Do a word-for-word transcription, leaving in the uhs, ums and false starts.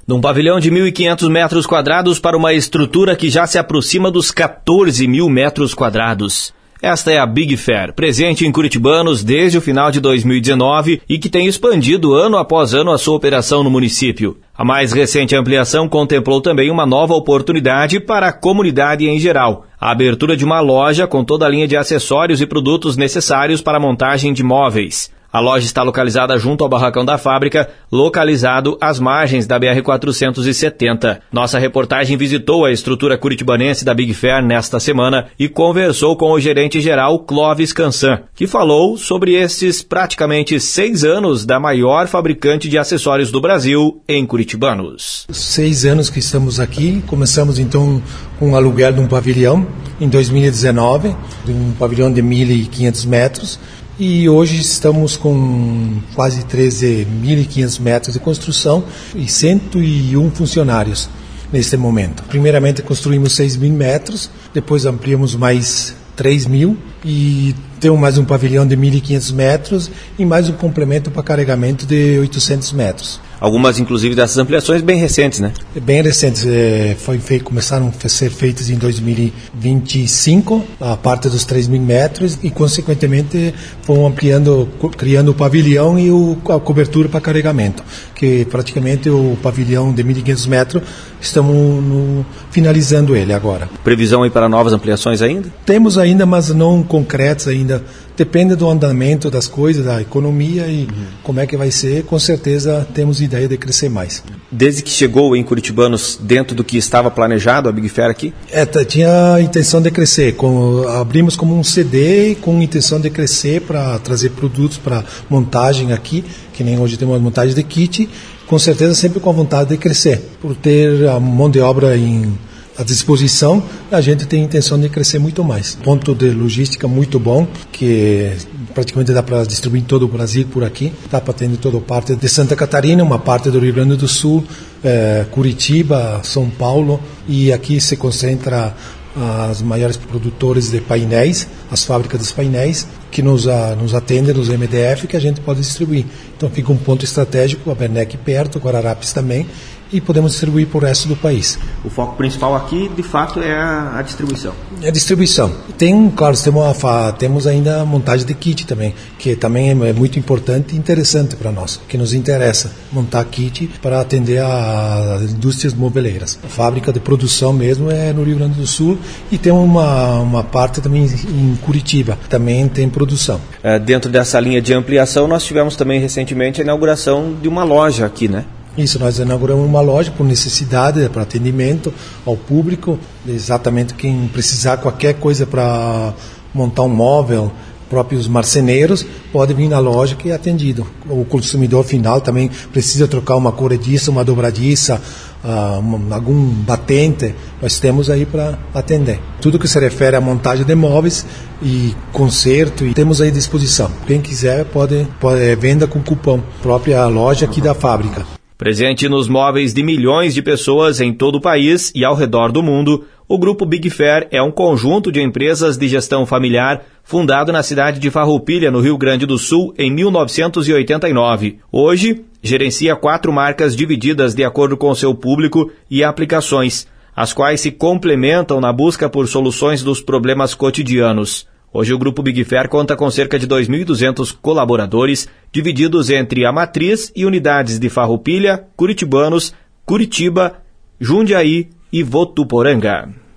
Num pavilhão de mil e quinhentos metros quadrados para uma estrutura que já se aproxima dos quatorze mil metros quadrados. Esta é a Big Fair, presente em curitibanos desde o final de dois mil e dezenove e que tem expandido ano após ano a sua operação no município. A mais recente ampliação contemplou também uma nova oportunidade para a comunidade em geral, a abertura de uma loja com toda a linha de acessórios e produtos necessários para a montagem de móveis. A loja está localizada junto ao barracão da fábrica, localizado às margens da B R quatrocentos e setenta. Nossa reportagem visitou a estrutura curitibanense da Big Fair nesta semana e conversou com o gerente-geral Clóvis Cansan, que falou sobre estes praticamente seis anos da maior fabricante de acessórios do Brasil em curitibanos. Seis anos que estamos aqui, começamos então com o aluguel de um pavilhão em dois mil e dezenove, de um pavilhão de mil e quinhentos metros. E hoje estamos com quase treze mil e quinhentos metros de construção e cento e um funcionários neste momento. Primeiramente construímos seis mil metros, depois ampliamos mais três mil e temos mais um pavilhão de mil e quinhentos metros e mais um complemento para carregamento de oitocentos metros. Algumas, inclusive, dessas ampliações bem recentes, né? Bem recentes. É, foi feito, começaram a ser feitas em dois mil e vinte e cinco, a parte dos três mil metros, e, consequentemente, foram ampliando, criando o pavilhão e o, a cobertura para carregamento, que praticamente o pavilhão de mil e quinhentos metros, estamos no, finalizando ele agora. Previsão aí para novas ampliações ainda? Temos ainda, mas não concretas ainda. Depende do andamento das coisas, da economia e uhum. como é que vai ser. Com certeza temos ideia de crescer mais. Desde que chegou em Curitibanos, dentro do que estava planejado, a Big Fair aqui? É, tinha a intenção de crescer. Com, abrimos como um C D com intenção de crescer para trazer produtos para montagem aqui, que nem hoje temos uma montagem de kit. Com certeza sempre com a vontade de crescer. Por ter a mão de obra em... à disposição, a gente tem a intenção de crescer muito mais. Ponto de logística muito bom, que praticamente dá para distribuir em todo o Brasil por aqui. Dá para atender toda a parte de Santa Catarina, uma parte do Rio Grande do Sul, eh, Curitiba, São Paulo, e aqui se concentra as maiores produtores de painéis, as fábricas dos painéis, que nos, a, nos atendem nos M D F, que a gente pode distribuir. Então fica um ponto estratégico, a Bernec perto, Guararapes também, e podemos distribuir para o resto do país. O foco principal aqui, de fato, é a, a distribuição. É a distribuição. Tem, claro, temos, a, temos ainda a montagem de kit também, que também é muito importante e interessante para nós, que nos interessa montar kit para atender as indústrias mobileiras. A fábrica de produção mesmo é no Rio Grande do Sul e tem uma, uma parte também em Curitiba, também tem produção. É, dentro dessa linha de ampliação, nós tivemos também recentemente a inauguração de uma loja aqui, né? Isso, nós inauguramos uma loja por necessidade, para atendimento ao público, exatamente quem precisar qualquer coisa para montar um móvel, próprios marceneiros, pode vir na loja que é atendido. O consumidor final também precisa trocar uma corrediça, uma dobradiça, uh, uma, algum batente, nós temos aí para atender. Tudo que se refere à montagem de móveis e conserto, e temos aí à disposição. Quem quiser pode, pode venda com cupom, própria loja aqui da fábrica. Presente nos móveis de milhões de pessoas em todo o país e ao redor do mundo, o Grupo Big Fair é um conjunto de empresas de gestão familiar fundado na cidade de Farroupilha, no Rio Grande do Sul, em mil novecentos e oitenta e nove. Hoje, gerencia quatro marcas divididas de acordo com seu público e aplicações, as quais se complementam na busca por soluções dos problemas cotidianos. Hoje o Grupo Big Fair conta com cerca de dois mil e duzentos colaboradores, divididos entre a matriz e unidades de Farroupilha, Curitibanos, Curitiba, Jundiaí e Votuporanga.